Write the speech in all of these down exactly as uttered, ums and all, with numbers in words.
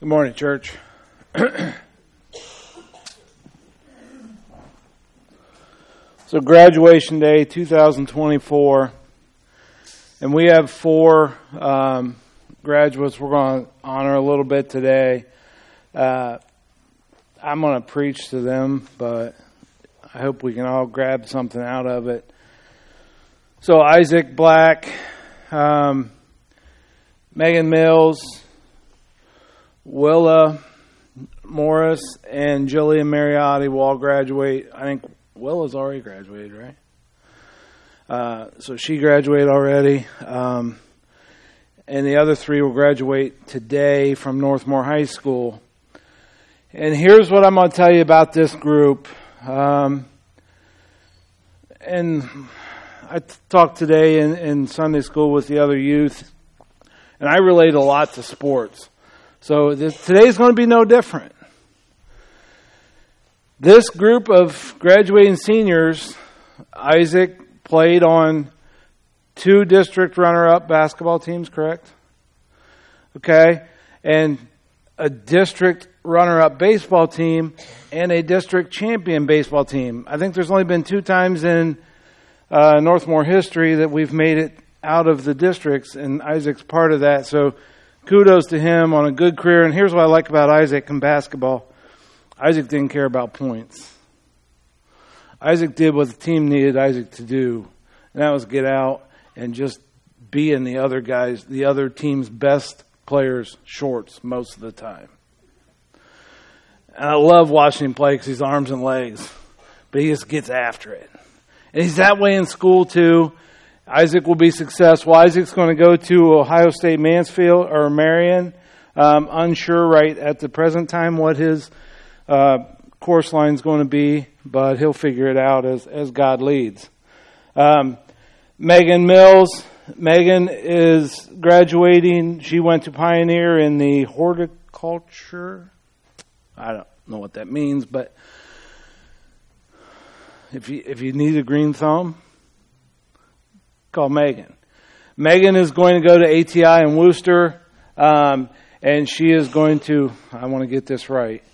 Good morning, church. So graduation day two thousand twenty-four, and we have four um, graduates we're going to honor a little bit today. Uh, I'm going to preach to them, but I hope we can all grab something out of it. So Isaac Black, um, Megan Mills, Willa Morris, and Jillian Mariotti will all graduate. I think Willa's already graduated, right? Uh, so she graduated already. Um, and the other three will graduate today from Northmore High School. And here's what I'm going to tell you about this group. Um, and I talked today in, in Sunday school with the other youth, and I relate a lot to sports. So this, today's going to be no different. This group of graduating seniors, Isaac played on two district runner-up basketball teams, correct? Okay. And a district runner-up baseball team and a district champion baseball team. I think there's only been two times in uh, Northmore history that we've made it out of the districts, and Isaac's part of that. So kudos to him on a good career. And here's what I like about Isaac in basketball. Isaac didn't care about points. Isaac did what the team needed Isaac to do, and that was get out and just be in the other guys, the other team's best players' shorts most of the time. And I love watching him play because he's arms and legs, but he just gets after it. And he's that way in school too. Isaac will be successful. Isaac's going to go to Ohio State Mansfield or Marion. Um, unsure right at the present time what his uh, course line is going to be, but he'll figure it out as, as God leads. Um, Megan Mills. Megan is graduating. She went to Pioneer in the horticulture. I don't know what that means, but if you if you need a green thumb, call Megan. Megan is going to go to A T I in Worcester, um, and she is going to, I want to get this right,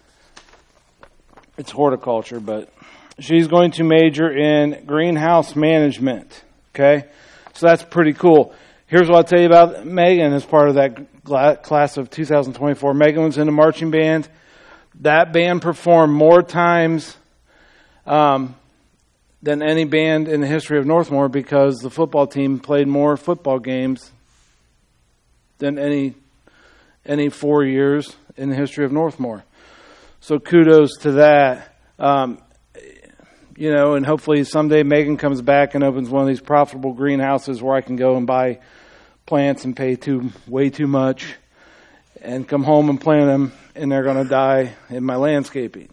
it's horticulture, but she's going to major in greenhouse management, okay? So that's pretty cool. Here's what I'll tell you about Megan as part of that class of two thousand twenty-four. Megan was in a marching band. That band performed more times um, than any band in the history of Northmore because the football team played more football games than any any four years in the history of Northmore. So kudos to that. Um, you know, and hopefully someday Megan comes back and opens one of these profitable greenhouses where I can go and buy plants and pay too way too much and come home and plant them, and they're going to die in my landscaping.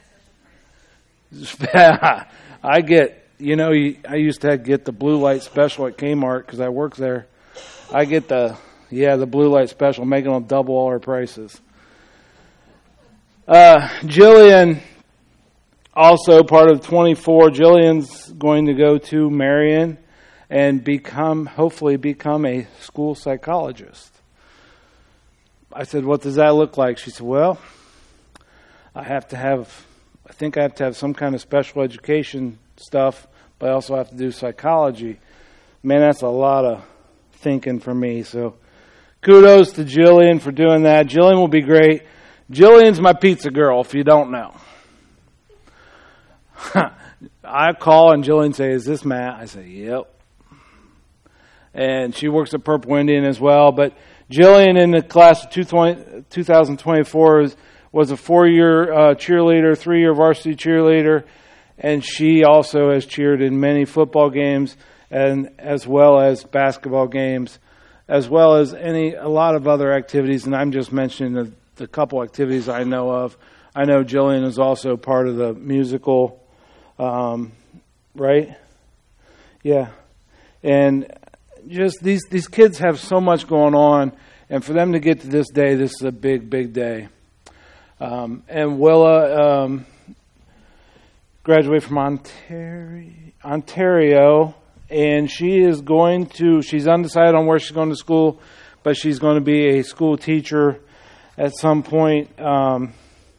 I get, you know, I used to get the blue light special at Kmart because I work there. I get the, yeah, the blue light special. Megan will double all her prices. Uh, Jillian, also part of twenty-four. Jillian's going to go to Marion and become, hopefully become a school psychologist. I said, what does that look like? She said, well, I have to have, I think I have to have some kind of special education stuff, but I also have to do psychology. Man, that's a lot of thinking for me. So kudos to Jillian for doing that. Jillian will be great. Jillian's my pizza girl, if you don't know. I call and Jillian says, is this Matt? I say, yep. And she works at Purple Indian as well. But Jillian in the class of two thousand twenty-four was, was a four-year uh, cheerleader, three-year varsity cheerleader, and she also has cheered in many football games and as well as basketball games, as well as any a lot of other activities. And I'm just mentioning the, the couple activities I know of. I know Jillian is also part of the musical, um, right? Yeah. And just these, these kids have so much going on, and for them to get to this day, this is a big, big day. Um, and Willa um, graduated from Ontario, Ontario, and she is going to, she's undecided on where she's going to school, but she's going to be a school teacher at some point. Um,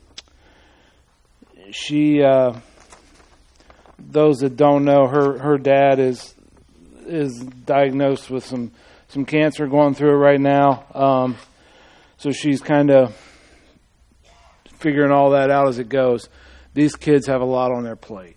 she, uh, those that don't know, her her dad is is diagnosed with some some cancer, going through it right now. Um, so she's kind of figuring all that out as it goes. These kids have a lot on their plate.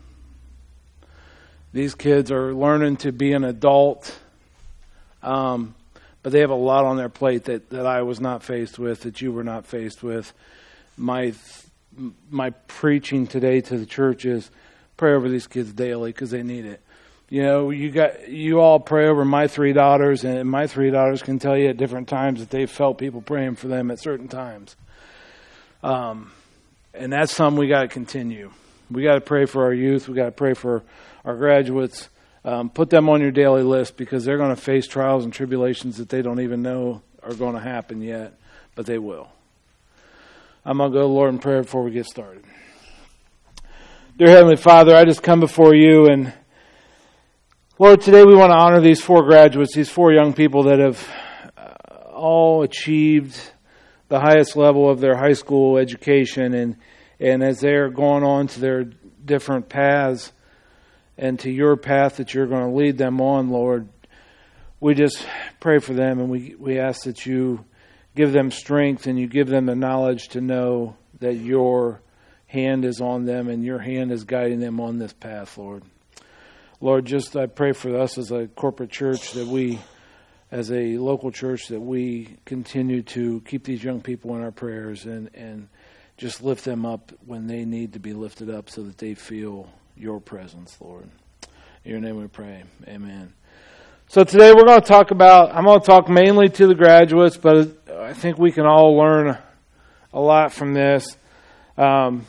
These kids are learning to be an adult, um, but they have a lot on their plate that, that I was not faced with, that you were not faced with. My my preaching today to the church is pray over these kids daily because they need it. You know, you got you all pray over my three daughters, and my three daughters can tell you at different times that they've felt people praying for them at certain times. Um, and that's something we got to continue. We got to pray for our youth. We got to pray for our graduates. Um, put them on your daily list because they're going to face trials and tribulations that they don't even know are going to happen yet, but they will. I'm going to go to the Lord in prayer before we get started. Dear Heavenly Father, I just come before you, and Lord, today we want to honor these four graduates, these four young people that have uh, all achieved the highest level of their high school education, and and as they're going on to their different paths and to your path that you're going to lead them on, Lord, we just pray for them, and we, we ask that you give them strength and you give them the knowledge to know that your hand is on them and your hand is guiding them on this path, Lord. Lord, just I pray for us as a corporate church, that we, as a local church, that we continue to keep these young people in our prayers and, and just lift them up when they need to be lifted up so that they feel your presence, Lord. In your name we pray. Amen. So today we're going to talk about, I'm going to talk mainly to the graduates, but I think we can all learn a lot from this. Um,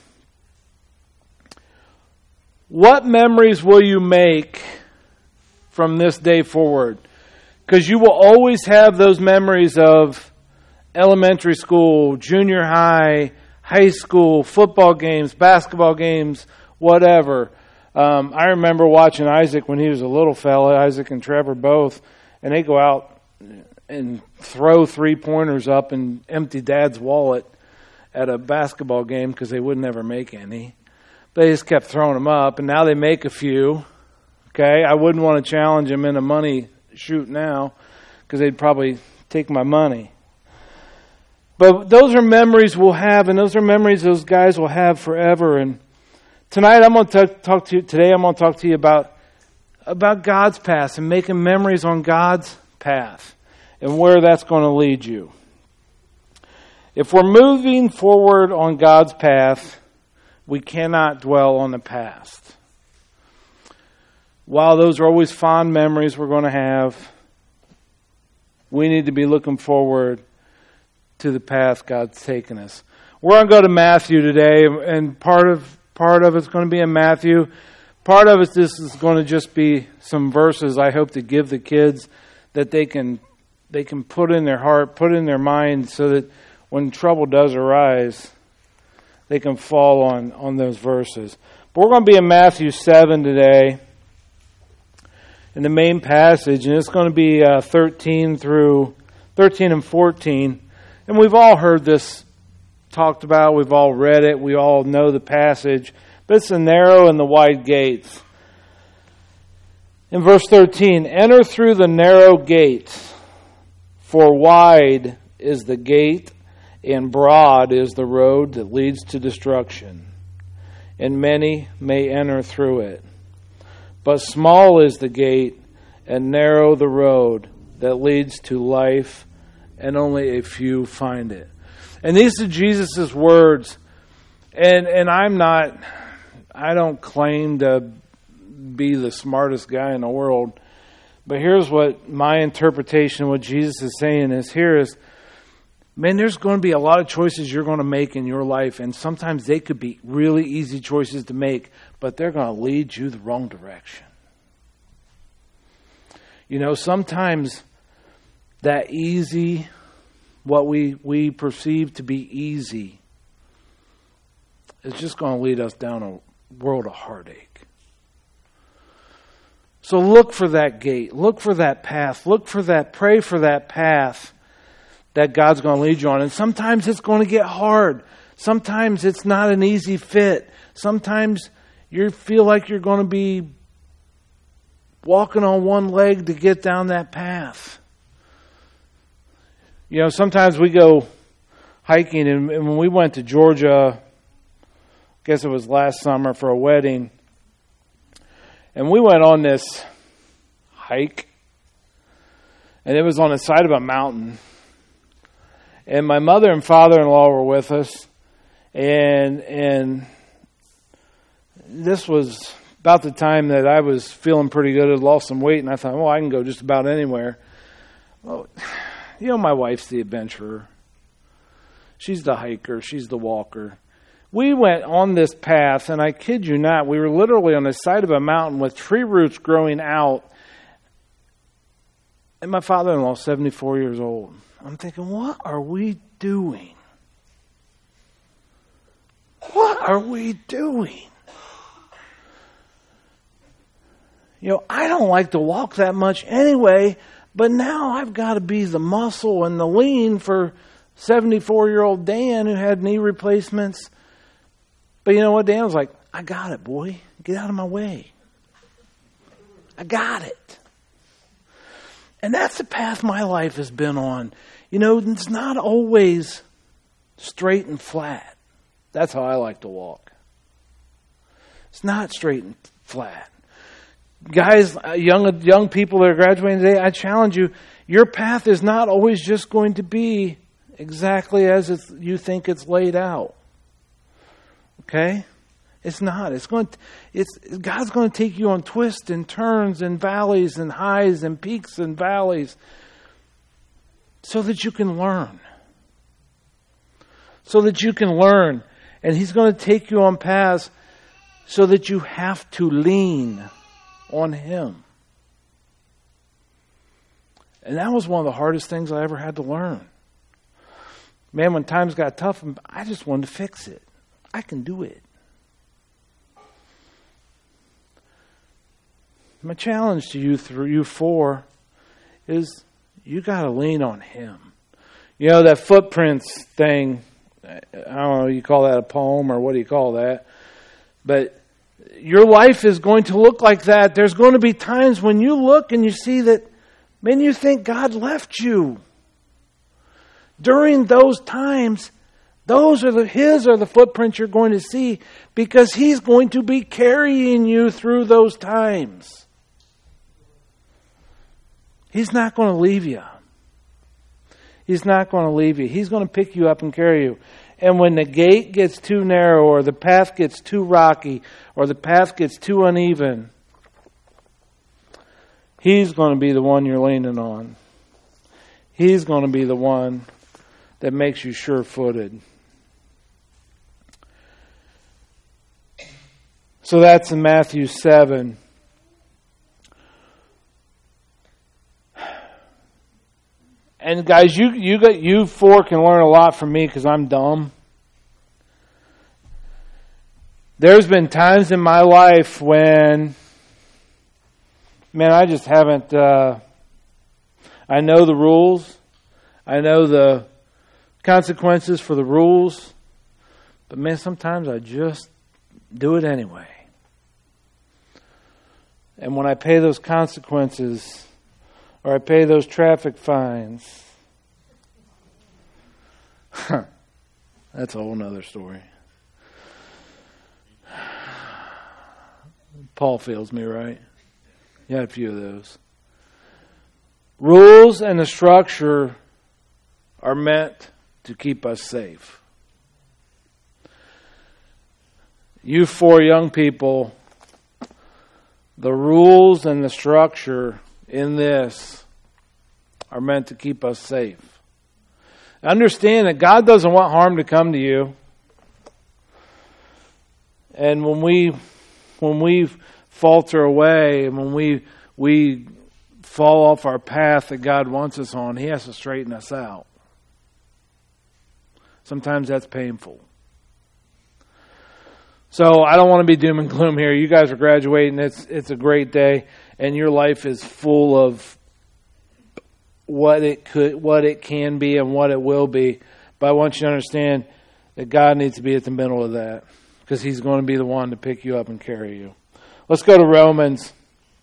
what memories will you make from this day forward? Because you will always have those memories of elementary school, junior high, high school, football games, basketball games, whatever. Um, I remember watching Isaac when he was a little fella, Isaac and Trevor both, and they go out and throw three-pointers up and empty Dad's wallet at a basketball game because they would never make any. They just kept throwing them up, and now they make a few. Okay, I wouldn't want to challenge them in a money shoot now because they'd probably take my money. But those are memories we'll have, and those are memories those guys will have forever. And tonight, I'm going to talk to you. Today, I'm going to talk to you about about God's path and making memories on God's path and where that's going to lead you. If we're moving forward on God's path, we cannot dwell on the past. While those are always fond memories we're going to have, we need to be looking forward to the path God's taken us. We're going to go to Matthew today, and part of part of it's going to be in Matthew. Part of it this is going to just be some verses I hope to give the kids that they can they can put in their heart, put in their mind, so that when trouble does arise, they can fall on, on those verses. But we're going to be in Matthew seven today, in the main passage, and it's going to be uh, thirteen through thirteen and fourteen. And we've all heard this talked about. We've all read it. We all know the passage. But it's the narrow and the wide gates. In verse thirteen, enter through the narrow gate, for wide is the gate, and broad is the road that leads to destruction, and many may enter through it. But small is the gate, and narrow the road that leads to life, and only a few find it. And these are Jesus' words. And and I'm not, I don't claim to be the smartest guy in the world. But here's what my interpretation of what Jesus is saying is, here is, man, there's going to be a lot of choices you're going to make in your life. And sometimes they could be really easy choices to make, but they're going to lead you the wrong direction. You know, sometimes that easy, what we, we perceive to be easy, is just going to lead us down a world of heartache. So look for that gate. Look for that path. Look for that, pray for that path that God's going to lead you on. And sometimes it's going to get hard. Sometimes it's not an easy fit. Sometimes you feel like you're going to be walking on one leg to get down that path. You know, sometimes we go hiking, and, and when we went to Georgia, I guess it was last summer for a wedding, and we went on this hike, and it was on the side of a mountain. And my mother and father-in-law were with us, and and this was about the time that I was feeling pretty good. I had lost some weight, and I thought, well, I can go just about anywhere. Well, you know, my wife's the adventurer. She's the hiker. She's the walker. We went on this path, and I kid you not, we were literally on the side of a mountain with tree roots growing out. And my father-in-law is seventy-four years old. I'm thinking, what are we doing? What are we doing? You know, I don't like to walk that much anyway, but now I've got to be the muscle and the lean for seventy-four-year-old Dan who had knee replacements. But you know what? Dan was like, I got it, boy. Get out of my way. I got it. And that's the path my life has been on. You know, it's not always straight and flat. That's how I like to walk. It's not straight and flat. Guys, young young people that are graduating today, I challenge you, your path is not always just going to be exactly as it's, you think it's laid out. Okay? It's not. It's going to, it's God's going to take you on twists and turns and valleys and highs and peaks and valleys so that you can learn. So that you can learn. And He's going to take you on paths so that you have to lean on Him. And that was one of the hardest things I ever had to learn. Man, when times got tough, I just wanted to fix it. I can do it. My challenge to you through you four is you got to lean on Him. You know, that footprints thing, I don't know, you call that a poem or what do you call that? But your life is going to look like that. There's going to be times when you look and you see that, man, you think God left you. During those times, those are the His are the footprints you're going to see because He's going to be carrying you through those times. He's not going to leave you. He's not going to leave you. He's going to pick you up and carry you. And when the gate gets too narrow or the path gets too rocky or the path gets too uneven, He's going to be the one you're leaning on. He's going to be the one that makes you sure-footed. So that's in Matthew seven. And guys, you you got you four can learn a lot from me because I'm dumb. There's been times in my life when, man, I just haven't. Uh, I know the rules. I know the consequences for the rules. But man, sometimes I just do it anyway. And when I pay those consequences, or I pay those traffic fines, that's a whole nother story. Paul fails me, right? You had a few of those. Rules and the structure are meant to keep us safe. You four young people, the rules and the structure in this are meant to keep us safe. Understand that God doesn't want harm to come to you. And when we when we falter away and when we we fall off our path that God wants us on, He has to straighten us out. Sometimes that's painful. So I don't want to be doom and gloom here. You guys are graduating. It's it's a great day, and your life is full of what it could, what it can be and what it will be. But I want you to understand that God needs to be at the middle of that, because He's going to be the one to pick you up and carry you. Let's go to Romans.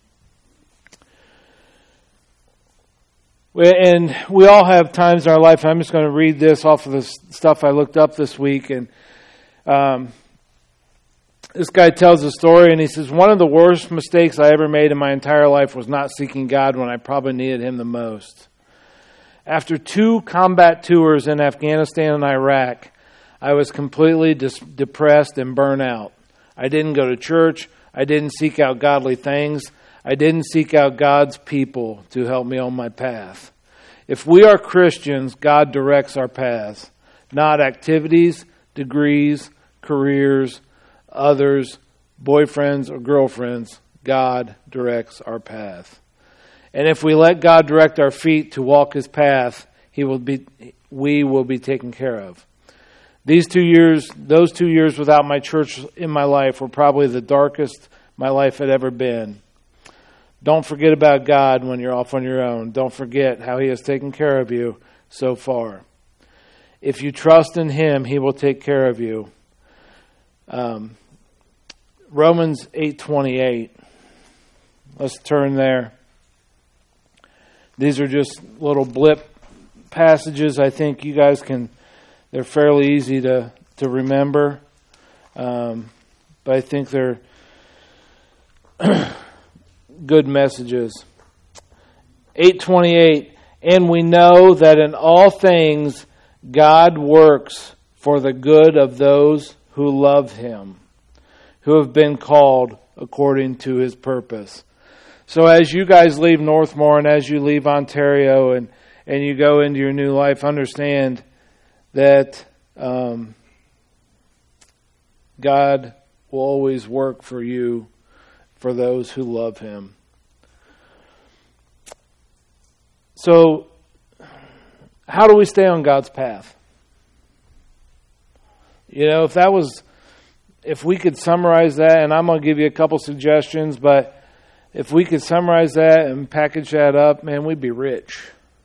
And we all have times in our life. I'm just going to read this off of the stuff I looked up this week. And um, this guy tells a story, and he says, one of the worst mistakes I ever made in my entire life was not seeking God when I probably needed Him the most. After two combat tours in Afghanistan and Iraq, I was completely dis- depressed and burnt out. I didn't go to church. I didn't seek out godly things. I didn't seek out God's people to help me on my path. If we are Christians, God directs our paths, not activities, degrees, careers, others, boyfriends or girlfriends. God directs our path. And if we let God direct our feet to walk His path, He will be, we will be taken care of. These two years, those two years without my church in my life were probably the darkest my life had ever been. Don't forget about God when you're off on your own. Don't forget how He has taken care of you so far. If you trust in Him, He will take care of you. Um, Romans eight twenty-eight. Let's turn there. These are just little blip passages. I think you guys can, they're fairly easy to, to remember. Um, but I think they're good messages. eight twenty-eight. And we know that in all things God works for the good of those who love Him, who have been called according to His purpose. So as you guys leave Northmore and as you leave Ontario and, and you go into your new life, understand that um, God will always work for you, for those who love Him. So, how do we stay on God's path? You know, if that was, if we could summarize that, and I'm going to give you a couple suggestions, but if we could summarize that and package that up, man, we'd be rich.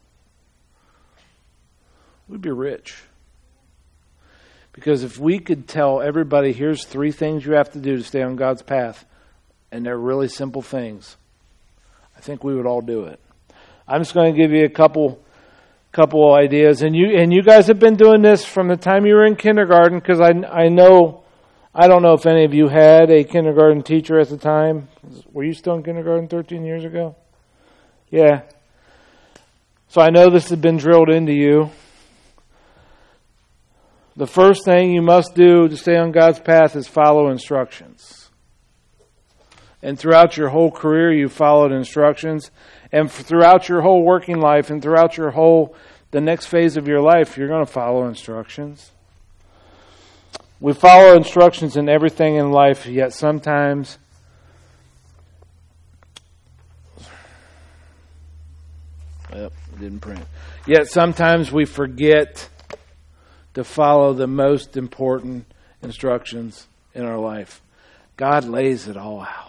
We'd be rich. Because if we could tell everybody, here's three things you have to do to stay on God's path, and they're really simple things, I think we would all do it. I'm just going to give you a couple couple ideas. And you and you guys have been doing this from the time you were in kindergarten, because I, I know, I don't know if any of you had a kindergarten teacher at the time. Were you still in kindergarten thirteen years ago? Yeah. So I know this has been drilled into you. The first thing you must do to stay on God's path is follow instructions. And throughout your whole career, you followed instructions. And throughout your whole working life and throughout your whole, the next phase of your life, you're going to follow instructions. We follow instructions in everything in life, yet sometimes Yep, didn't print. Yet sometimes we forget to follow the most important instructions in our life. God lays it all out.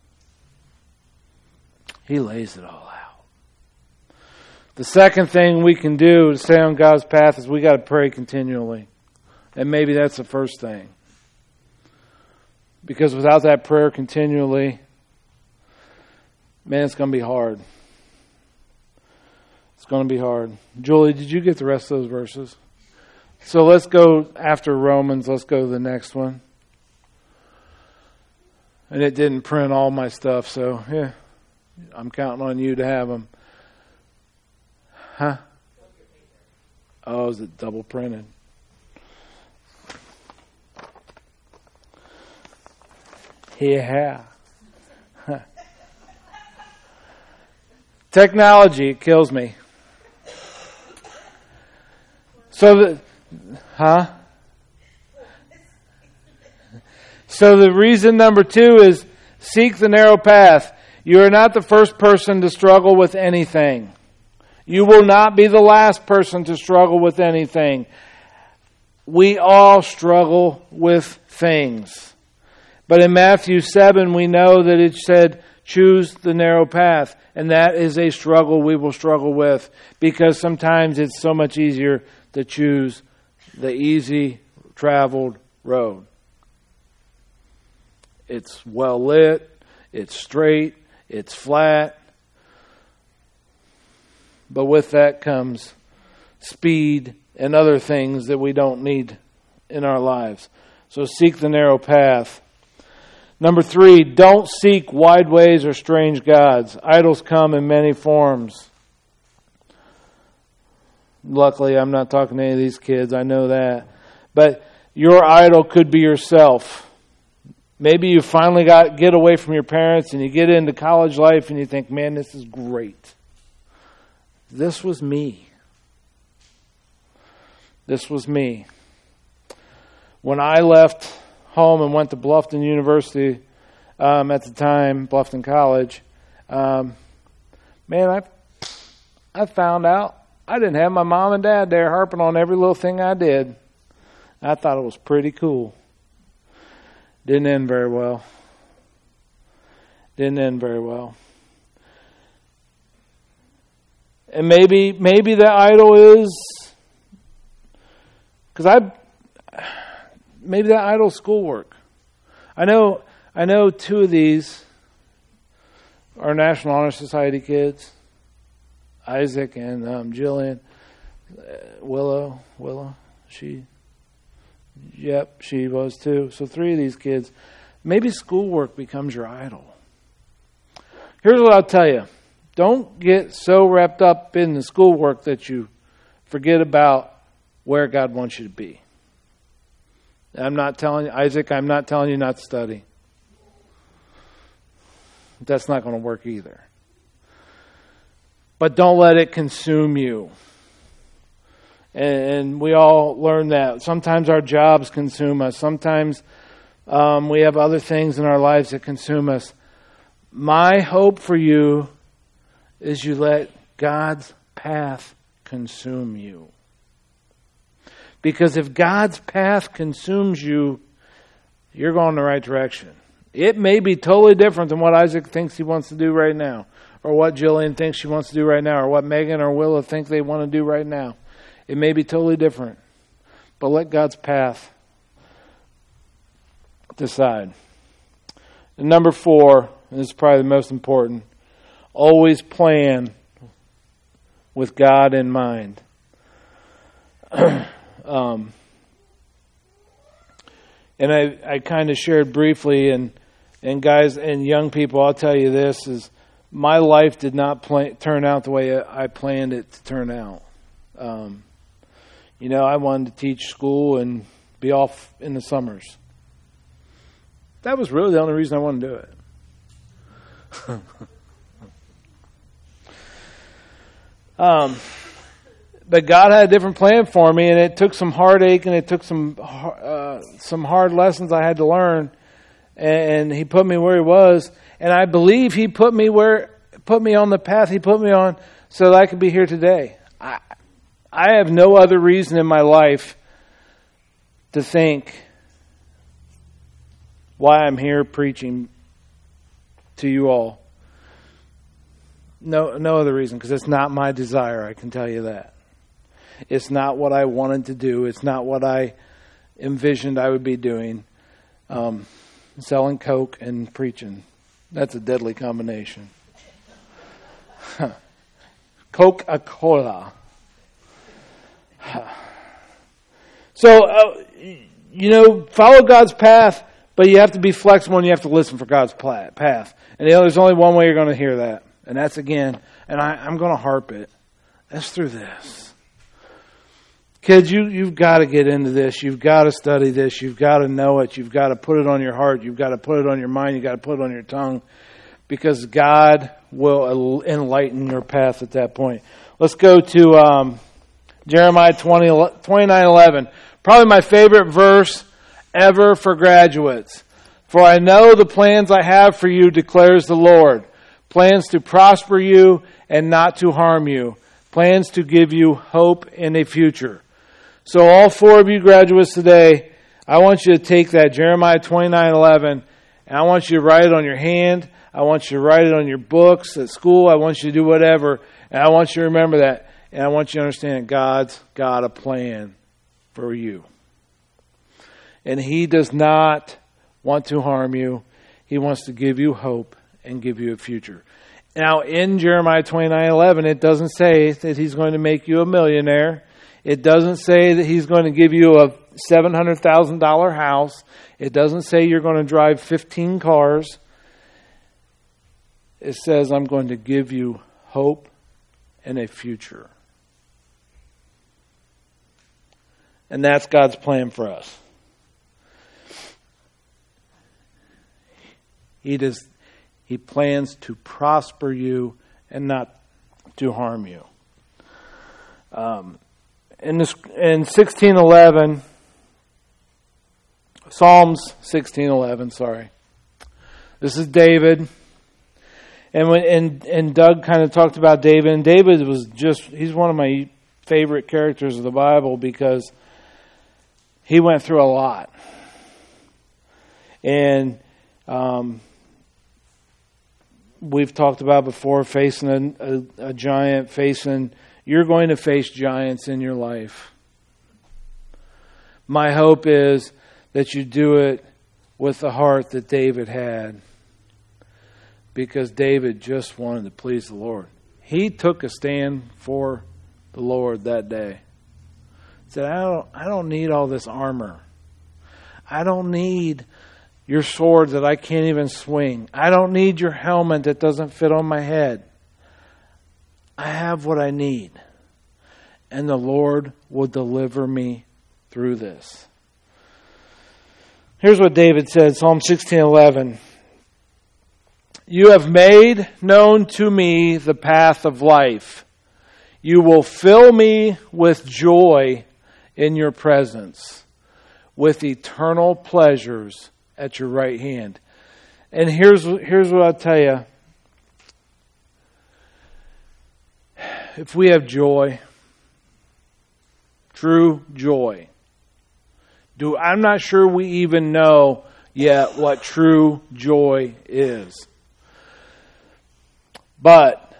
He lays it all out. The second thing we can do to stay on God's path is we got to pray continually. And maybe that's the first thing. Because without that prayer continually, man, it's going to be hard. It's going to be hard. Julie, did you get the rest of those verses? So let's go after Romans. Let's go to the next one. And it didn't print all my stuff, so yeah, I'm counting on you to have them. Huh? Oh, is it double printed? Yeah. Technology, it kills me. So, the, huh? So the reason number two is seek the narrow path. You are not the first person to struggle with anything. You will not be the last person to struggle with anything. We all struggle with things. But in Matthew seven, we know that it said, choose the narrow path. And that is a struggle we will struggle with, because sometimes it's so much easier to choose the easy traveled road. It's well lit, it's straight, it's flat. But with that comes speed and other things that we don't need in our lives. So seek the narrow path. Number three, don't seek wide ways or strange gods. Idols come in many forms. Luckily, I'm not talking to any of these kids. I know that. But your idol could be yourself. Maybe you finally got get away from your parents and you get into college life and you think, man, this is great. This was me. This was me. When I left home and went to Bluffton University um, at the time, Bluffton College, um, man, I I found out I didn't have my mom and dad there harping on every little thing I did. I thought it was pretty cool. Didn't end very well. Didn't end very well. And maybe maybe the idol is, because I maybe that idol is schoolwork. I know I know two of these are National Honor Society kids, Isaac and um, Jillian. Uh, Willow, Willow, she, yep, she was too. So three of these kids. Maybe schoolwork becomes your idol. Here's what I'll tell you. Don't get so wrapped up in the schoolwork that you forget about where God wants you to be. I'm not telling you, Isaac, I'm not telling you not to study. That's not going to work either. But don't let it consume you. And we all learn that. Sometimes our jobs consume us. Sometimes um, we have other things in our lives that consume us. My hope for you is you let God's path consume you. Because if God's path consumes you, you're going in the right direction. It may be totally different than what Isaac thinks he wants to do right now, or what Jillian thinks she wants to do right now, or what Megan or Willa think they want to do right now. It may be totally different. But let God's path decide. And number four, and this is probably the most important, always plan with God in mind. um, and I, I kind of shared briefly, and and guys and young people, I'll tell you this, is my life did not plan, turn out the way I planned it to turn out. Um, you know, I wanted to teach school and be off in the summers. That was really the only reason I wanted to do it. Um, but God had a different plan for me, and it took some heartache, and it took some uh, some hard lessons I had to learn, and He put me where He was, and I believe He put me where put me on the path He put me on so that I could be here today. I I have no other reason in my life to think why I'm here preaching to you all. No, no other reason, because it's not my desire, I can tell you that. It's not what I wanted to do. It's not what I envisioned I would be doing. Um, selling Coke and preaching. That's a deadly combination. Coca-Cola. So, uh, you know, follow God's path, but you have to be flexible and you have to listen for God's path. And you know, there's only one way you're going to hear that. And that's again, and I, I'm going to harp it, that's through this. Kids, you, you've got to get into this. You've got to study this. You've got to know it. You've got to put it on your heart. You've got to put it on your mind. You've got to put it on your tongue. Because God will enlighten your path at that point. Let's go to um, Jeremiah twenty, twenty-nine eleven. Probably my favorite verse ever for graduates. For I know the plans I have for you, declares the Lord. Plans to prosper you and not to harm you. Plans to give you hope in a future. So all four of you graduates today, I want you to take that Jeremiah twenty-nine eleven and I want you to write it on your hand. I want you to write it on your books at school. I want you to do whatever. And I want you to remember that. And I want you to understand God's got a plan for you. And He does not want to harm you. He wants to give you hope and give you a future. Now, in Jeremiah twenty-nine eleven, it doesn't say that He's going to make you a millionaire. It doesn't say that He's going to give you a seven hundred thousand dollars house. It doesn't say you're going to drive fifteen cars. It says, I'm going to give you hope and a future. And that's God's plan for us. He does. He plans to prosper you and not to harm you. Um, in this, in sixteen eleven, Psalms sixteen eleven. Sorry, this is David, and when and and Doug kind of talked about David. And David was just—he's one of my favorite characters of the Bible because he went through a lot, and um, we've talked about before facing a, a, a giant, facing, you're going to face giants in your life. My hope is that you do it with the heart that David had, because David just wanted to please the Lord. He took a stand for the Lord that day. He said, I don't, I don't need all this armor. I don't need your sword that I can't even swing. I don't need your helmet that doesn't fit on my head. I have what I need. And the Lord will deliver me through this. Here's what David said, Psalm sixteen eleven. You have made known to me the path of life. You will fill me with joy in your presence, with eternal pleasures at your right hand. And here's here's what I'll tell you. If we have joy, true joy, do I'm not sure we even know yet what true joy is. But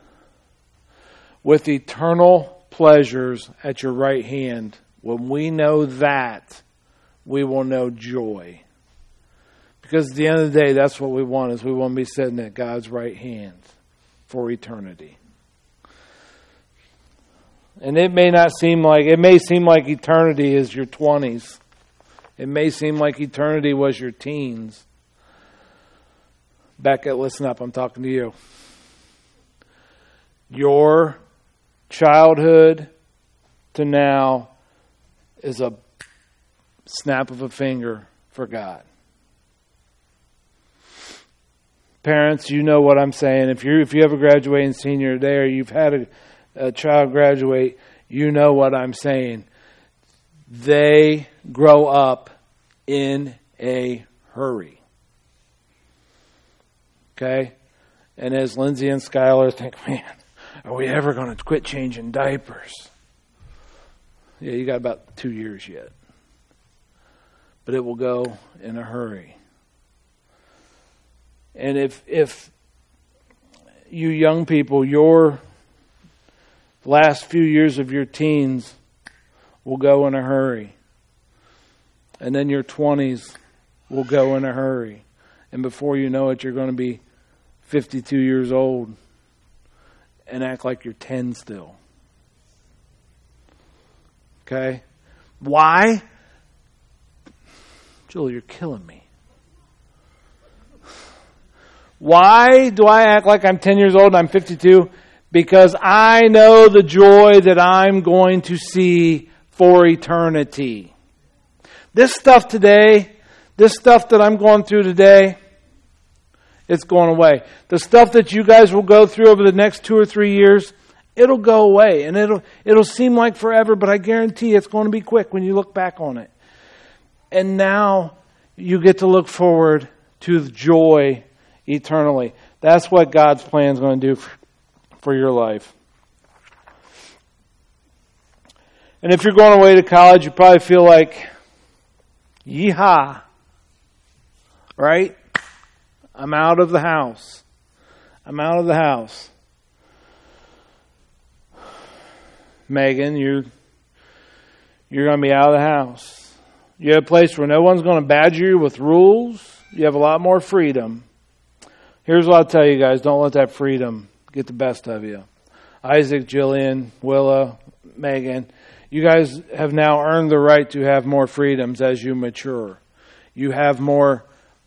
with eternal pleasures at your right hand, when we know that, we will know joy. Because at the end of the day, that's what we want, is we want to be sitting at God's right hand for eternity. And it may not seem like, it may seem like eternity is your twenties. It may seem like eternity was your teens. Becca, listen up, I'm talking to you. Your childhood to now is a snap of a finger for God. Parents, you know what I'm saying. If you if you have a graduating senior today, or you've had a, a child graduate, you know what I'm saying. They grow up in a hurry. Okay? And as Lindsay and Skylar think, man, are we ever going to quit changing diapers? Yeah, you got about two years yet. But it will go in a hurry. And if if you young people, your last few years of your teens will go in a hurry. And then your twenties will go in a hurry. And before you know it, you're going to be fifty-two years old and act like you're ten still. Okay? Why? Julie, you're killing me. Why do I act like I'm ten years old and I'm fifty-two? Because I know the joy that I'm going to see for eternity. This stuff today, this stuff that I'm going through today, it's going away. The stuff that you guys will go through over the next two or three years, it'll go away. And it'll it'll seem like forever, but I guarantee it's going to be quick when you look back on it. And now you get to look forward to the joy eternally. That's what God's plan is going to do for, for your life. And if you're going away to college, you probably feel like, yeehaw, right? I'm out of the house. I'm out of the house. Megan, you're, you're going to be out of the house. You have a place where no one's going to badger you with rules. You have a lot more freedom. Here's what I'll tell you guys. Don't let that freedom get the best of you. Isaac, Jillian, Willa, Megan, you guys have now earned the right to have more freedoms as you mature. You have more,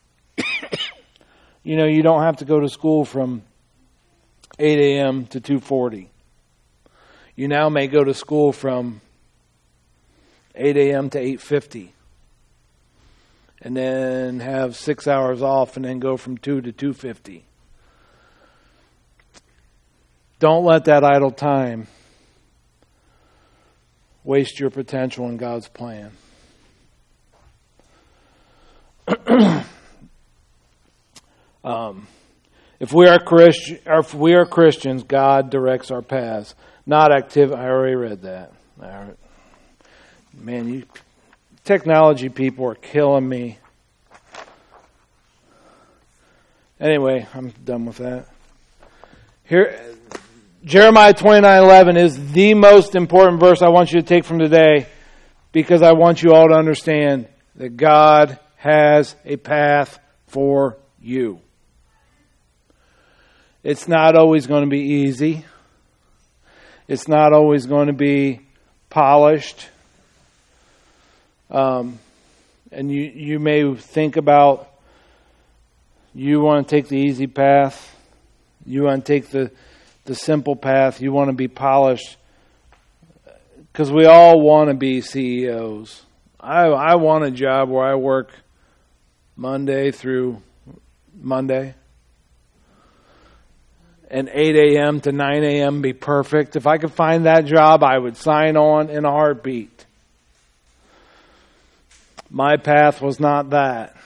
you know, you don't have to go to school from eight a.m. to two forty. You now may go to school from eight a.m. to eight fifty. And then have six hours off and then go from two to two fifty. Don't let that idle time waste your potential in God's plan. um, if we are Christ, or if we are Christians, God directs our paths, not activity. I already read that. Man, you technology people are killing me. Anyway, I'm done with that. Here, Jeremiah twenty-nine eleven is the most important verse I want you to take from today, because I want you all to understand that God has a path for you. It's not always going to be easy. It's not always going to be polished. Um, and you, you may think about, you want to take the easy path. You want to take the, the simple path. You want to be polished. Because we all want to be C E Os. I, I want a job where I work Monday through Monday. And eight a.m. to nine a.m. be perfect. If I could find that job, I would sign on in a heartbeat. My path was not that.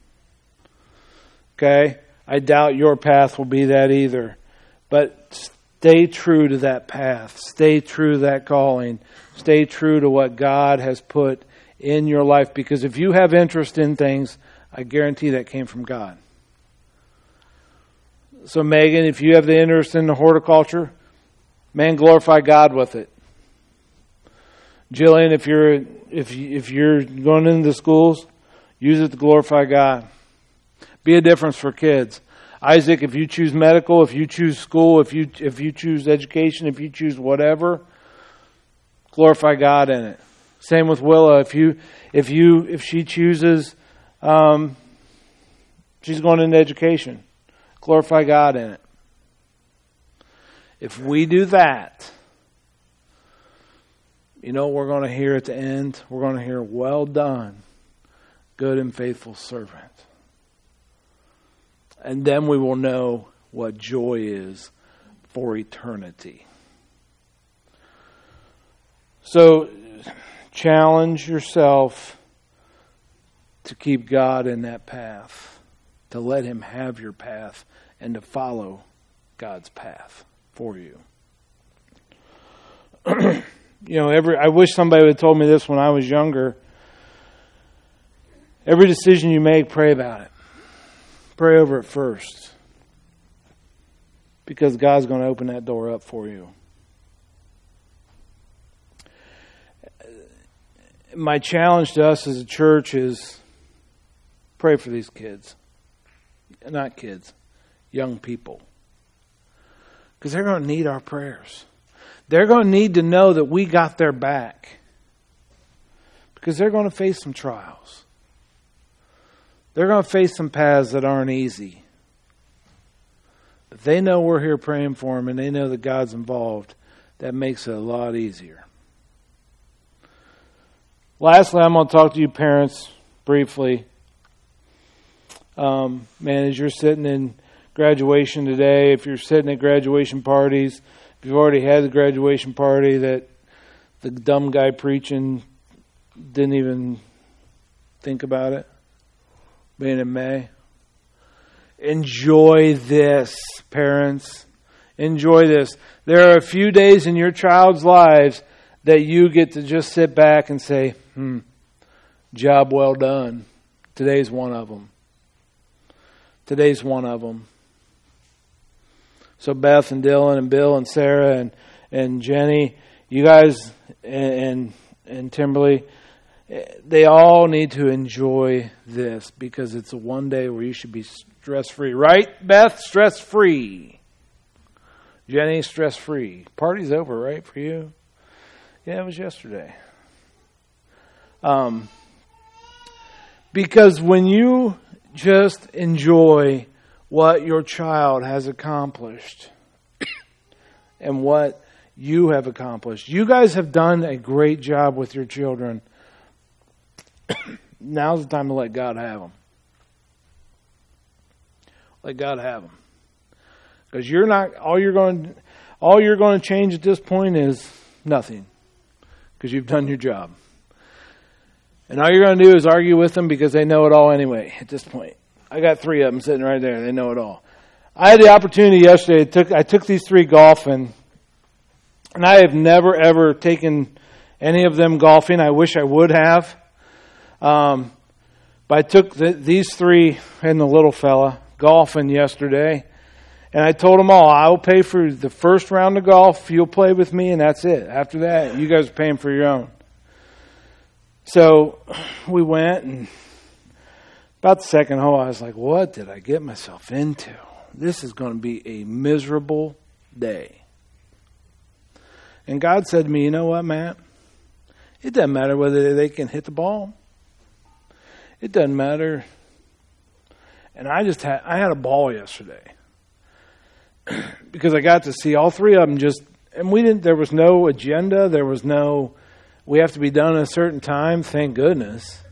Okay? I doubt your path will be that either. But stay true to that path. Stay true to that calling. Stay true to what God has put in your life. Because if you have interest in things, I guarantee that came from God. So Megan, if you have the interest in the horticulture, man, glorify God with it. Jillian, if you're if you, if you're going into the schools, use it to glorify God. Be a difference for kids. Isaac, if you choose medical, if you choose school, if you if you choose education, if you choose whatever, glorify God in it. Same with Willa. If you if you if she chooses, um, she's going into education. Glorify God in it. If we do that, you know what we're going to hear at the end? We're going to hear, well done, good and faithful servant. And then we will know what joy is for eternity. So, challenge yourself to keep God in that path, to let Him have your path, and to follow God's path for you. You know, every I wish somebody would have told me this when I was younger. Every decision you make, pray about it. Pray over it first. Because God's going to open that door up for you. My challenge to us as a church is pray for these kids. Not kids, young people. Because they're going to need our prayers. They're going to need to know that we got their back. Because they're going to face some trials. They're going to face some paths that aren't easy. But they know we're here praying for them, and they know that God's involved. That makes it a lot easier. Lastly, I'm going to talk to you parents briefly. Um, man, as you're sitting in graduation today, if you're sitting at graduation parties, if you've already had the graduation party that the dumb guy preaching didn't even think about it, being in May, enjoy this, parents. Enjoy this. There are a few days in your child's lives that you get to just sit back and say, hmm, job well done. Today's one of them. Today's one of them. So Beth and Dylan and Bill and Sarah and, and Jenny, you guys and, and and Timberly, they all need to enjoy this because it's a one day where you should be stress-free. Right, Beth? Stress-free. Jenny, stress-free. Party's over, right, for you? Yeah, it was yesterday. Um, because when you just enjoy what your child has accomplished and what you have accomplished. You guys have done a great job with your children. Now's the time to let God have them. Let God have them. Because you're not, all you're going, all you're going to change at this point is nothing. Because you've done your job. And all you're going to do is argue with them because they know it all anyway at this point. I got three of them sitting right there. They know it all. I had the opportunity yesterday. I took, I took these three golfing. And I have never, ever taken any of them golfing. I wish I would have. Um, but I took the, these three and the little fella golfing yesterday. And I told them all, I will pay for the first round of golf. You'll play with me, and that's it. After that, you guys are paying for your own. So we went, and about the second hole, I was like, what did I get myself into? This is going to be a miserable day. And God said to me, you know what, Matt? It doesn't matter whether they can hit the ball. It doesn't matter. And I just had, I had a ball yesterday. Because I got to see all three of them just, and we didn't, there was no agenda. There was no, we have to be done at a certain time. Thank goodness.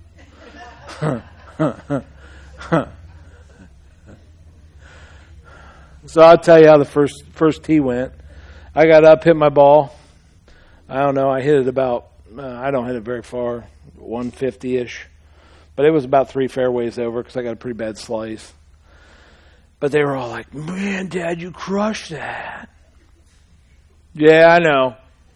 So I'll tell you how the first, first tee went. I got up, hit my ball. I don't know. I hit it about, uh, I don't hit it very far, one fifty-ish. But it was about three fairways over because I got a pretty bad slice. But they were all like, man, Dad, you crushed that. Yeah, I know.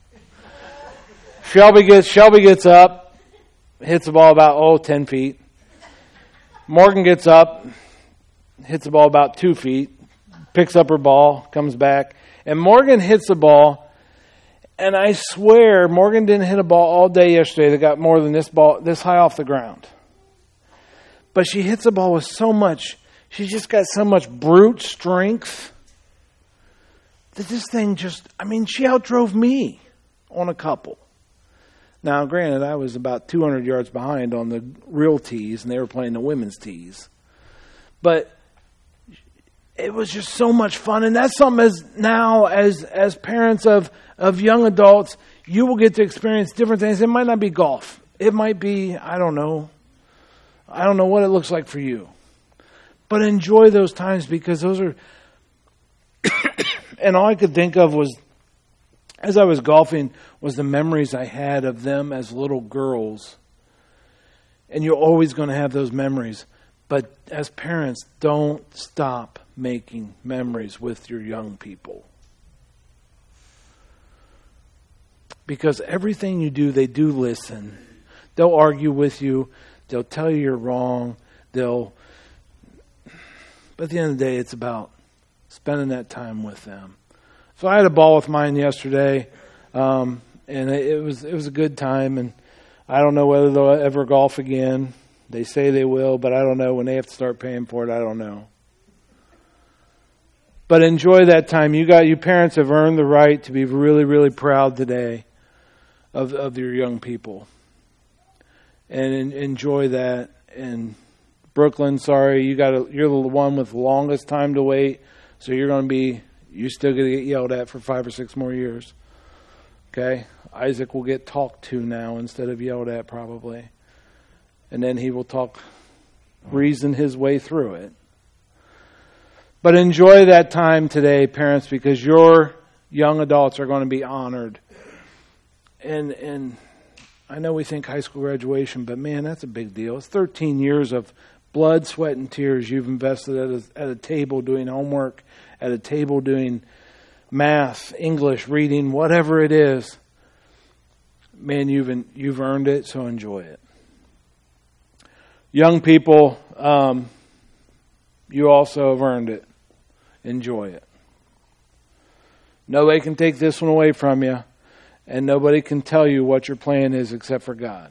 Shelby gets Shelby gets up, hits the ball about, oh, ten feet. Morgan gets up, hits the ball about two feet, picks up her ball, comes back. And Morgan hits the ball, and I swear Morgan didn't hit a ball all day yesterday that got more than this ball, this high off the ground. But she hits the ball with so much, she's just got so much brute strength that this thing just, I mean, she outdrove me on a couple. Now, granted, I was about two hundred yards behind on the real tees, and they were playing the women's tees. But it was just so much fun, and that's something as now as as parents of, of young adults, you will get to experience different things. It might not be golf. It might be, I don't know. I don't know what it looks like for you. But enjoy those times because those are, and all I could think of was, as I was golfing, was the memories I had of them as little girls. And you're always going to have those memories. But as parents, don't stop making memories with your young people. Because everything you do, they do listen. They'll argue with you. They'll tell you you're wrong. They'll. But at the end of the day, it's about spending that time with them. So I had a ball with mine yesterday, um, and it, it was it was a good time. And I don't know whether they'll ever golf again. They say they will, but I don't know. When they have to start paying for it, I don't know. But enjoy that time. You got you parents have earned the right to be really, really proud today of of your young people, and en- enjoy that. And Brooklyn, sorry, you got a, you're the one with the longest time to wait, so you're going to be you're still going to get yelled at for five or six more years. Okay, Isaac will get talked to now instead of yelled at probably, and then he will talk, reason his way through it. But enjoy that time today, parents, because your young adults are going to be honored. And and I know we think high school graduation, but man, that's a big deal. It's thirteen years of blood, sweat, and tears you've invested at a, at a table doing homework, at a table doing math, English, reading, whatever it is. Man, you've you've earned it, so enjoy it. Young people, um, You also have earned it. Enjoy it. Nobody can take this one away from you, and nobody can tell you what your plan is except for God.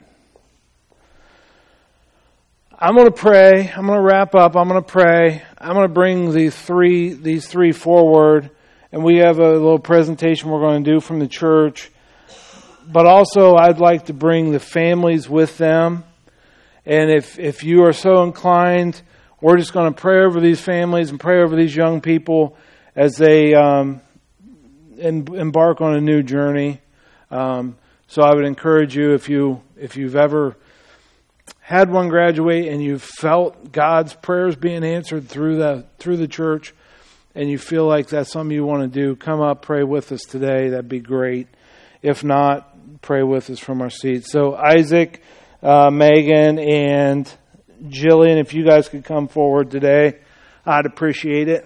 I'm going to pray. I'm going to wrap up. I'm going to pray. I'm going to bring these three these three forward, and we have a little presentation we're going to do from the church. But also, I'd like to bring the families with them. And if if you are so inclined, we're just going to pray over these families and pray over these young people as they um, em- embark on a new journey. Um, so I would encourage you, if you if you've ever had one graduate and you've felt God's prayers being answered through the through the church, and you feel like that's something you want to do, come up, pray with us today. That'd be great. If not, pray with us from our seats. So Isaac, uh, Megan, and Jillian, if you guys could come forward today, I'd appreciate it.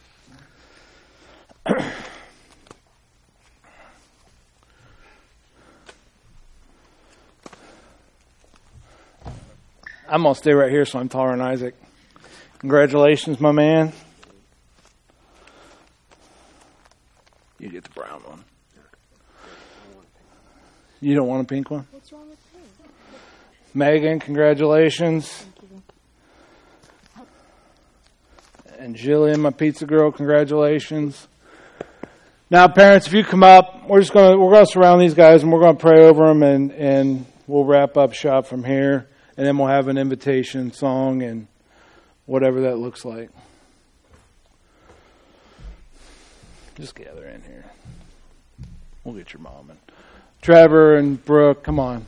I'm going to stay right here so I'm taller than Isaac. Congratulations, my man. You get the brown one. You don't want a pink one? What's wrong with pink? Megan, congratulations. And Jillian, my pizza girl, congratulations. Now, parents, if you come up, we're just going to we're going to surround these guys and we're going to pray over them, and and we'll wrap up shop from here, and then we'll have an invitation song and whatever that looks like. Just gather in here. We'll get your mom and Trevor and Brooke, come on.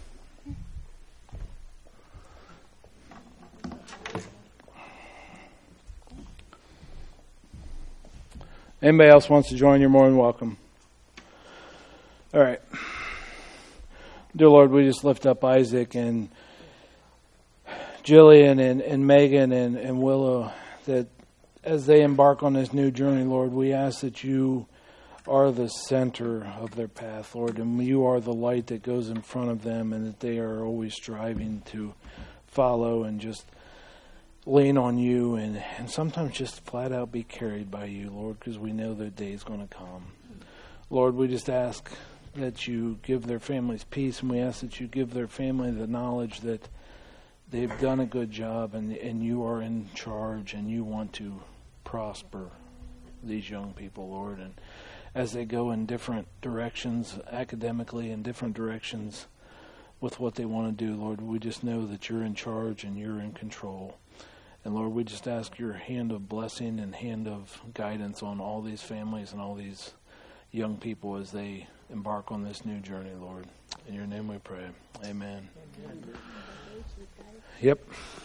Anybody else wants to join, you're more than welcome. All right. Dear Lord, we just lift up Isaac and Jillian and, and Megan and, and Willow, that as they embark on this new journey, Lord, we ask that you are the center of their path, Lord, and you are the light that goes in front of them, and that they are always striving to follow and just lean on you, and, and sometimes just flat out be carried by you, Lord, because we know that day is going to come. Lord, we just ask that you give their families peace, and we ask that you give their family the knowledge that they've done a good job, and, and you are in charge, and you want to prosper these young people, Lord, and as they go in different directions academically, in different directions with what they want to do, Lord, we just know that you're in charge and you're in control. And Lord, we just ask your hand of blessing and hand of guidance on all these families and all these young people as they embark on this new journey, Lord. In your name we pray. Amen. Amen. Yep.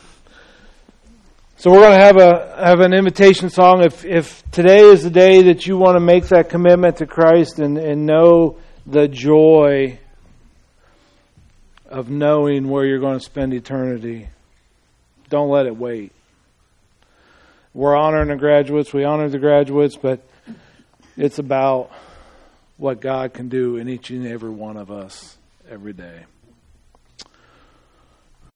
So we're going to have a have an invitation song. If if today is the day that you want to make that commitment to Christ and, and know the joy of knowing where you're going to spend eternity, don't let it wait. We're honoring the graduates. We honor the graduates, but it's about what God can do in each and every one of us every day.